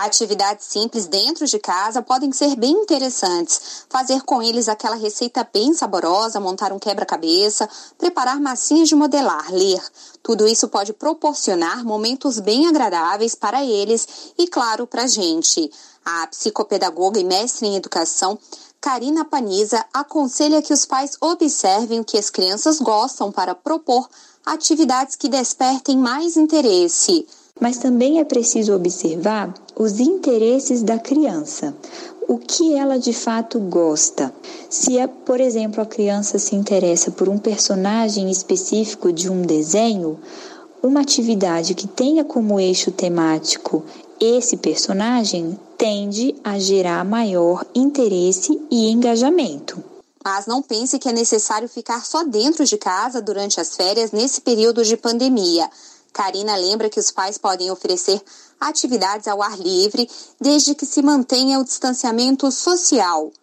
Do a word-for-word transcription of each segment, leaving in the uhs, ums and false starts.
Atividades simples dentro de casa podem ser bem interessantes. Fazer com eles aquela receita bem saborosa, montar um quebra-cabeça, preparar massinhas de modelar, ler. Tudo isso pode proporcionar momentos bem agradáveis para eles e, claro, para a gente. A psicopedagoga e mestre em educação, Karina Paniza, aconselha que os pais observem o que as crianças gostam para propor atividades que despertem mais interesse. Mas também é preciso observar os interesses da criança. O que ela de fato gosta. Se, por exemplo, a criança se interessa por um personagem específico de um desenho, uma atividade que tenha como eixo temático esse personagem tende a gerar maior interesse e engajamento. Mas não pense que é necessário ficar só dentro de casa durante as férias nesse período de pandemia. Karina lembra que os pais podem oferecer atividades ao ar livre, desde que se mantenha o distanciamento social.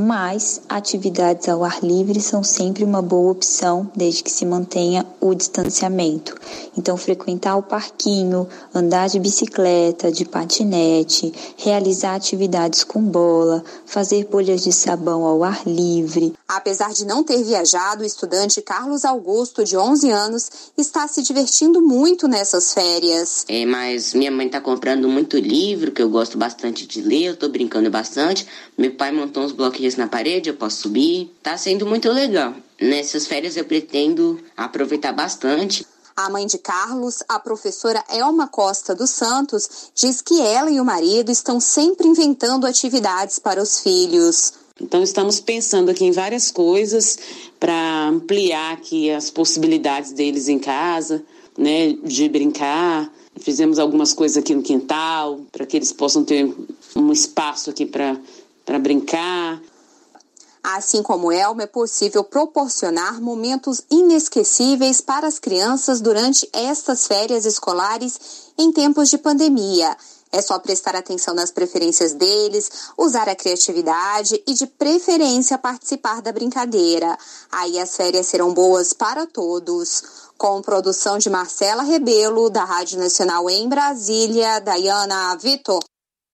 Mas atividades ao ar livre são sempre uma boa opção, desde que se mantenha o distanciamento. Então, frequentar o parquinho, andar de bicicleta, de patinete, realizar atividades com bola, fazer bolhas de sabão ao ar livre. Apesar de não ter viajado, o estudante Carlos Augusto, de onze anos, está se divertindo muito nessas férias. É, mas minha mãe está comprando muito livro, que eu gosto bastante de ler, eu estou brincando bastante. Meu pai montou uns bloquinhos na parede, eu posso subir. Tá sendo muito legal. Nessas férias eu pretendo aproveitar bastante. A mãe de Carlos, a professora Elma Costa dos Santos, diz que ela e o marido estão sempre inventando atividades para os filhos. Então estamos pensando aqui em várias coisas para ampliar aqui as possibilidades deles em casa, né, de brincar. Fizemos algumas coisas aqui no quintal para que eles possam ter um espaço aqui para para brincar. Assim como Elma, é possível proporcionar momentos inesquecíveis para as crianças durante estas férias escolares em tempos de pandemia. É só prestar atenção nas preferências deles, usar a criatividade e, de preferência, participar da brincadeira. Aí as férias serão boas para todos. Com produção de Marcela Rebelo, da Rádio Nacional em Brasília, Dayana Vitor.